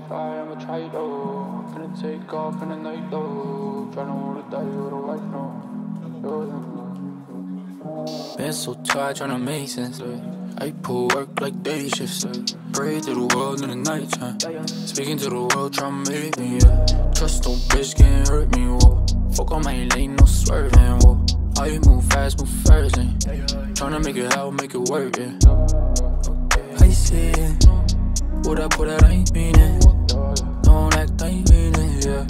fly, I'ma try though. Gonna take off in the night though. Tryna wanna die with a white no. Been so tired tryna make sense. I pull work like day shifts. Pray to the world in the night time. Speaking to the world, tryna make me, yeah. Trust no bitch can't hurt me, whoa. Fuck on my lane, no swerving, whoa. I move fast, move first, and tryna make it out, make it work, yeah. I see it. What I put out, I ain't mean it. Don't act, I ain't mean it, yeah.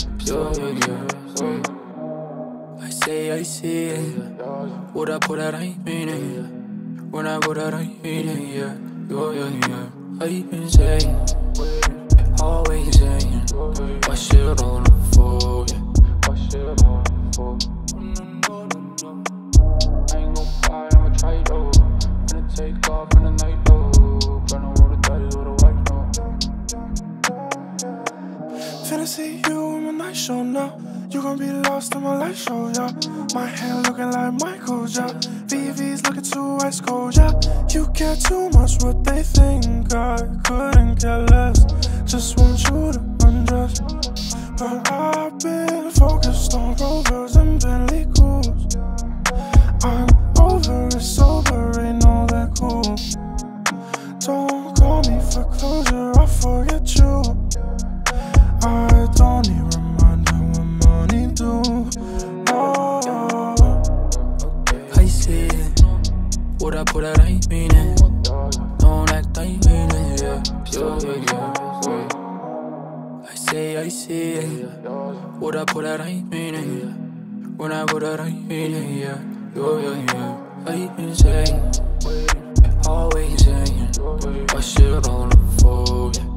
I see it. What I put out, I ain't mean it. When I put out, I ain't mean it, yeah. I've been saying, always saying, why shit on the floor, yeah. I ain't gon' fly, I'ma try though. Gonna take off in the night though. Tryna wanna die with a white no. Finna see you in my night show now. You gon' be lost in my light show, yeah. My hair looking like Michael, yeah. VV's looking too ice cold, yeah. You care too much what they think. I couldn't care less. Just want you to undress. But I've been focused on Rovers and Bentley Coops. I'm over it, sober, ain't all that cool. Don't call me for closure, I'll forget you. I don't need reminder what money do. Oh, I see it. What I put out, I ain't mean it. Don't act, I ain't mean it, yeah. I see it. What I put out, I ain't mean it. When I put out, I ain't mean it, yeah. I've been saying, always saying, why shit on the floor, yeah.